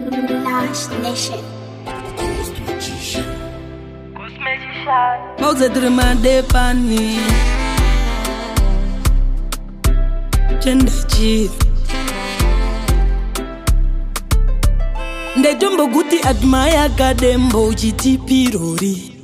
Nash Nation. Mauze trimade pani Chenda chi Ndetombo guti admaya kadembo uchiti pirori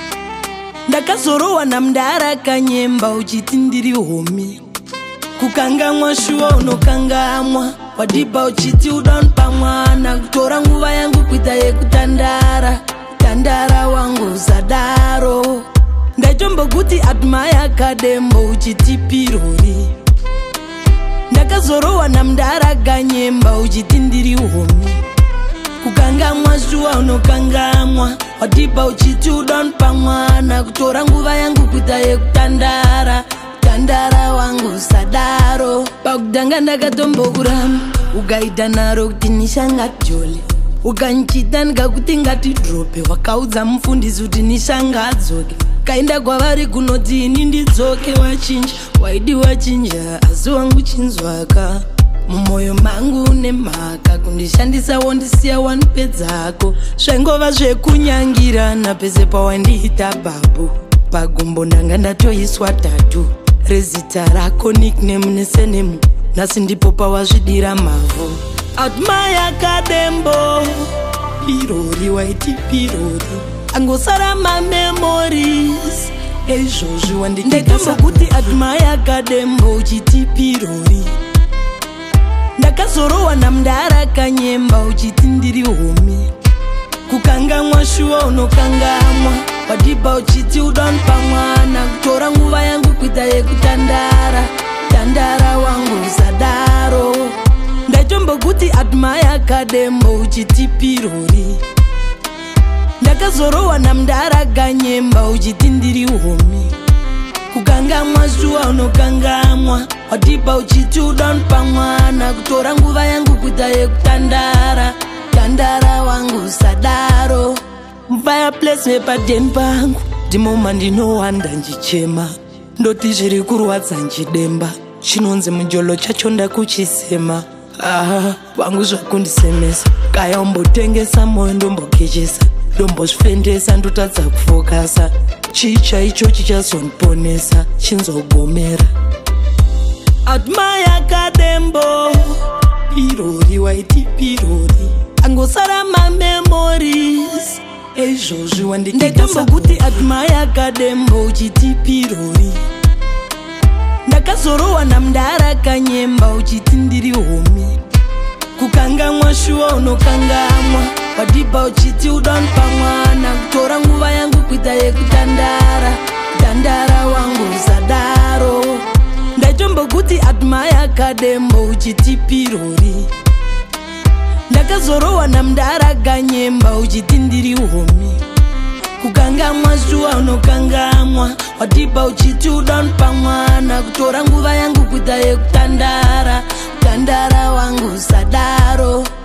Ndakazorowa namdara kanyemba uchiti ndiri homi Kukangamwa shuwa unokangamwa Wadiba uchiti udonpa mwana Kutora nguva yangu kuita yekutandara Tandara wangu zadaro Ndaitombo guti admaya kadembo uchiti pirori Ndakazorowa namdara kanyemba uchiti ndiri homi Kukangamwa shuwa unokangamwa Wadiba uchiti udonpa mwana Kutora nguva yangu kuita yekutandara Tandara wangu sadaro Pakudanga ndakatombo kurama Ugaita naro kuti nishangatjole Ukanchita ndikakuti ngatidrope Wakaudza mufundisi kuti nishangadzoke Kaenda kwavari kunoti ini ndidzoke wachinja Waidi wachinja asi wangu chinzwaka Mumoyo mangu nemhaka Kundishandisa wondisiya wanipedzako Zvaingova zvekunyangirana Pese pawandiita babu Pagumbo ndanga ndatoiswa tatu Rezita rako nickname nesenemu Nasi ndipo pawazvidira mavhu Admaya kadembo Pirori waiti pirori Angosara ma memories Ezvozvi wandikitasa kuti admaya kadembo uchiti pirori Ndakazorowa namdara kanyemba uchiti ndiri homi Kukangamwa shuwa unokangamwa Wadiba uchiti udonpa mwana Kutora nguva yangu kuita yekutandara Tandara wangu zadaro Ndaitombo guti admaya kadembo uchiti pirori Ndakazorowa namdara kanyemba uchiti ndiri homi Kukangamwa shuwa unokangamwa Wadiba uchiti udonpa mwana Kutora nguva yangu kuita yekutandara Tandara wangu sadaro Fireplace mepadeni pangu Ndimoma ndinowanda njichema Ndoti zviri kurwadza nchidemba Chinonzi mujolo chacho ndakuchisema Wangu zvakundisemesa Kaya umbotengesa moyo ndombokechesa Ndombozvifendesa ndotadza kufokasa Chicha icho chichazondiponesa Chinzogomera Admaya kadembo Pirori waiti pirori Angosara ma memories Ezvozvi wandikitasa kuti admaya kadembo uchiti pirori Ndakazorowa namdara kanyemba uchiti ndiri homi Kukangamwa shuwa unokangamwa Wadiba uchiti udonpa mwana Kutora nguva yangu kuita yekutandara Tandara wangu zadaro Ndaitombo guti admaya kadembo uchiti pirori Ndakazorowa namdara kanyemba uchiti ndiri homi Kukangamwa shuwa unokangamwa Wadiba uchiti udonpa mwana Kutora nguva yangu kuita yekutandara Tandara wangu sadaro